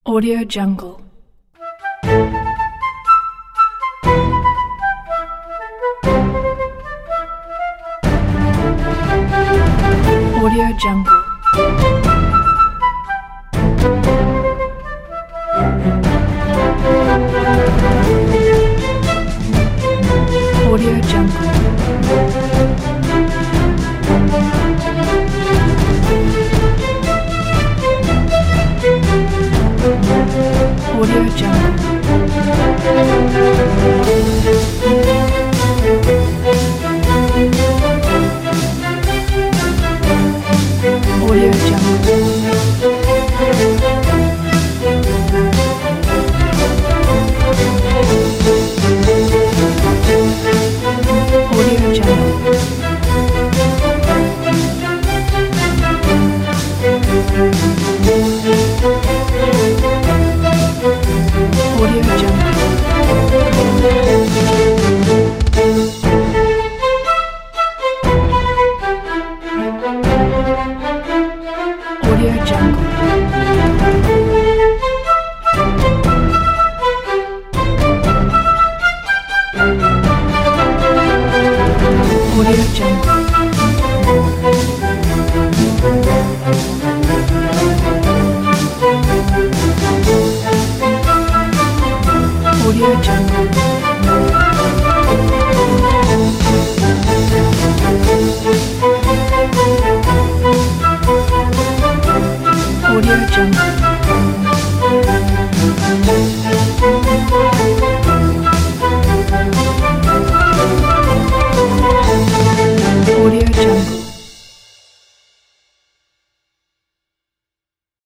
Audio Jungle. Audio Jungle. Audio Jungle. Audio Jungle. Audio Jungle. Audio Jungle. Audio Jungle. Audio Jungle. Audio Jungle. Audio Jungle. Audio Jungle.